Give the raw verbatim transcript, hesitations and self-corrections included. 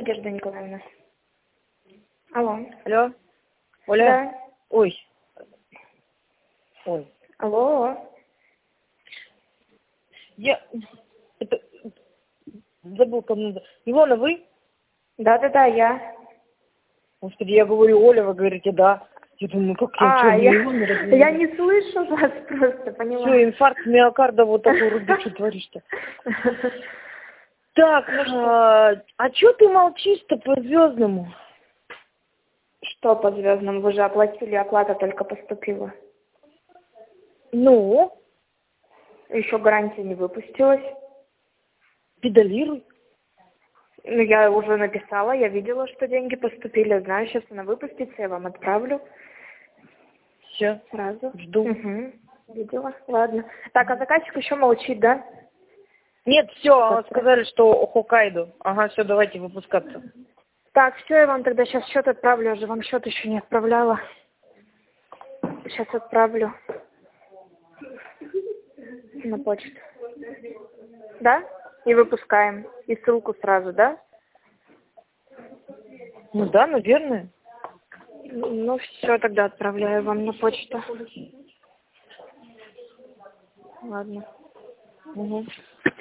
Надежда Николаевна. Алло. Алло. Оля? Да. Ой. Ой. Алло. Я... Это... Забыл, кому надо. Илона, вы? Да-да-да, я. Господи, я говорю, Оля, вы говорите, да. Я думаю, как я, А, что, не я, Илона, разве я нет? не слышу вас просто, поняла. Все, инфаркт миокарда вот такой, Руби, что творишь-то? Так, ну что? А что ты молчишь-то по-звездному? Что по звездам? Вы же оплатили, оплата только поступила. Ну? Еще гарантия не выпустилась. Педалируй. Ну, я уже написала, я видела, что деньги поступили. Знаю, сейчас она выпустится, я вам отправлю. Все, Сразу. жду. Угу. Видела. Ладно. Так, а заказчик еще молчит, да? Нет, все, сказали, что Хоккайдо. Ага, все, давайте выпускаться. Так, все, я вам тогда сейчас счет отправлю. Я же вам счет еще не отправляла. Сейчас отправлю. На почту. Да? И выпускаем. И ссылку сразу, да? Ну да, наверное. Ну все, тогда отправляю вам на почту. Ладно. Угу.